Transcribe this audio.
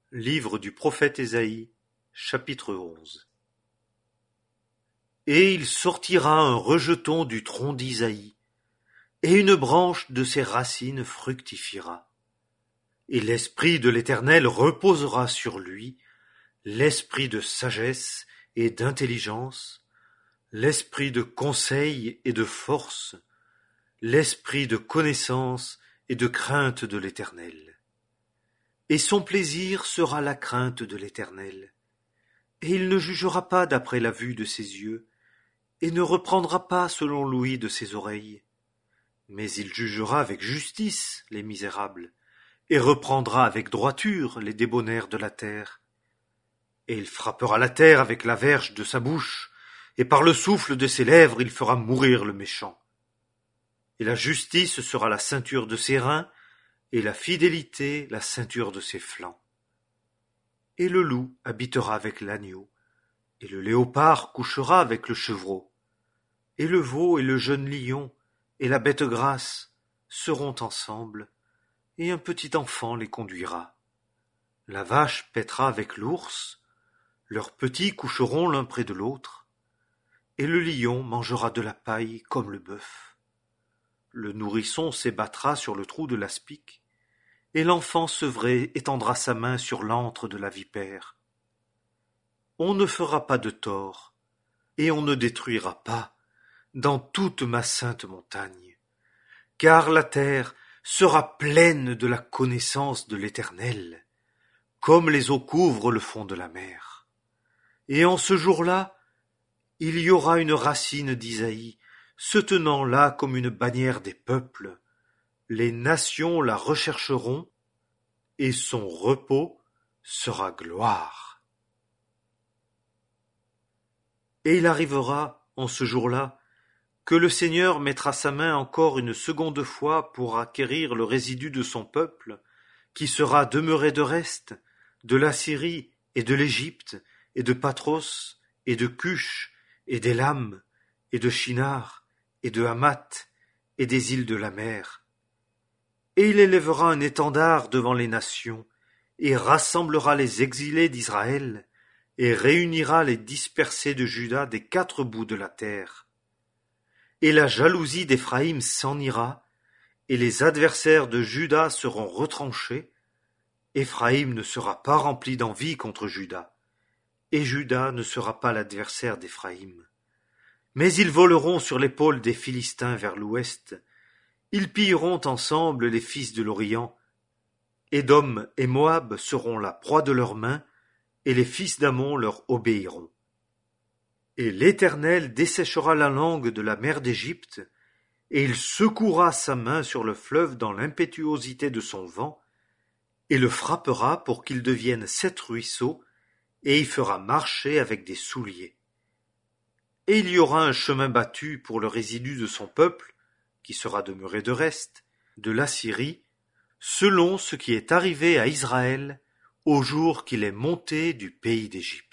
Livre du prophète Ésaïe, chapitre 11. Et il sortira un rejeton du tronc d'Isaïe, et une branche de ses racines fructifiera. Et l'Esprit de l'Éternel reposera sur lui, l'esprit de sagesse et d'intelligence, l'esprit de conseil et de force, l'esprit de connaissance et de crainte de l'Éternel. Et son plaisir sera la crainte de l'Éternel. Et il ne jugera pas d'après la vue de ses yeux, et ne reprendra pas selon l'ouïe de ses oreilles. Mais il jugera avec justice les misérables, et reprendra avec droiture les débonnaires de la terre. Et il frappera la terre avec la verge de sa bouche, et par le souffle de ses lèvres il fera mourir le méchant. Et la justice sera la ceinture de ses reins, et la fidélité la ceinture de ses flancs. Et le loup habitera avec l'agneau, et le léopard couchera avec le chevreau, et le veau et le jeune lion et la bête grasse seront ensemble, et un petit enfant les conduira. La vache paîtra avec l'ours, leurs petits coucheront l'un près de l'autre, et le lion mangera de la paille comme le bœuf. Le nourrisson s'ébattra sur le trou de l'aspic, et l'enfant sevré étendra sa main sur l'antre de la vipère. On ne fera pas de tort, et on ne détruira pas dans toute ma sainte montagne, car la terre sera pleine de la connaissance de l'Éternel, comme les eaux couvrent le fond de la mer. Et en ce jour-là, il y aura une racine d'Isaïe, se tenant là comme une bannière des peuples. Les nations la rechercheront, et son repos sera gloire. Et il arrivera, en ce jour-là, que le Seigneur mettra sa main encore une seconde fois pour acquérir le résidu de son peuple, qui sera demeuré de reste, de l'Assyrie et de l'Égypte, et de Patros, et de Cush, et d'Élam, et de Shinar, et de Hamath, et des îles de la mer. Et il élèvera un étendard devant les nations, et rassemblera les exilés d'Israël, et réunira les dispersés de Juda des quatre bouts de la terre. Et la jalousie d'Éphraïm s'en ira, et les adversaires de Juda seront retranchés. Éphraïm ne sera pas rempli d'envie contre Juda, et Juda ne sera pas l'adversaire d'Éphraïm. Mais ils voleront sur l'épaule des Philistins vers l'ouest, ils pilleront ensemble les fils de l'Orient. Édom et Moab seront la proie de leurs mains, et les fils d'Ammon leur obéiront. Et l'Éternel desséchera la langue de la mer d'Égypte, et il secouera sa main sur le fleuve dans l'impétuosité de son vent, et le frappera pour qu'il devienne 7 ruisseaux, et y fera marcher avec des souliers. Et il y aura un chemin battu pour le résidu de son peuple, qui sera demeuré de reste, de l'Assyrie, selon ce qui est arrivé à Israël au jour qu'il est monté du pays d'Égypte.